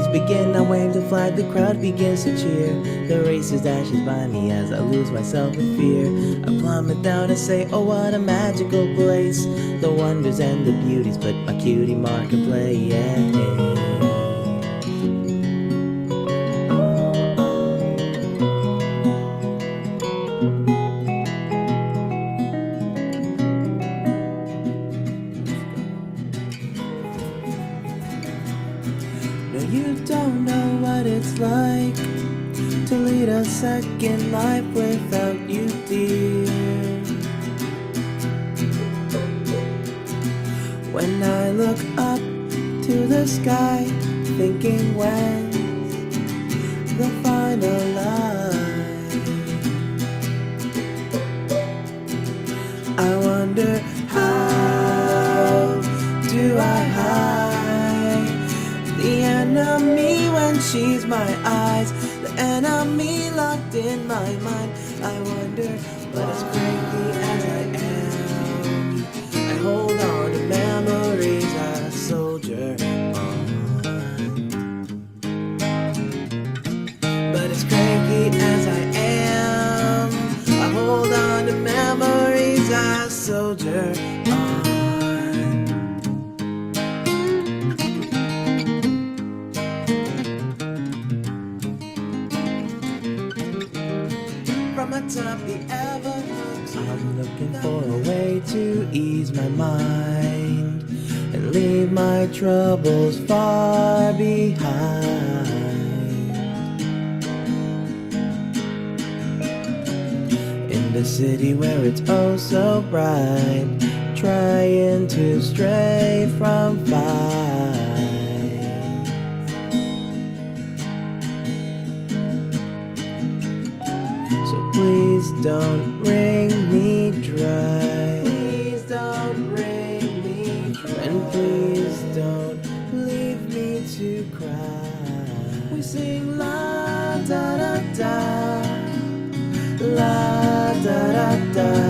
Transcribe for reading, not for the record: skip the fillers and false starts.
begin, I wave the flag, the crowd begins to cheer. The races dashes by me as I lose myself in fear. I plummet down and say, oh what a magical place. The wonders and the beauties put my cutie mark in play, yeah. No, you don't know what it's like to lead a second life without you, dear. When I look up to the sky, thinking when's the final line? I wonder how do I hide the enemy when she's my eyes, the enemy locked in my mind. I wonder, but as crazy as I am, I hold on to memories, I soldier on. But as cranky as I am, I hold on to memories, I soldier on. From atop the Everest, I'm looking for a way to ease my mind and leave my troubles far behind. In the city where it's oh so bright, trying to stray from fight. So please don't wring me dry. Please don't wring me dry. And please don't leave me to cry. We sing la da da da, la da da da.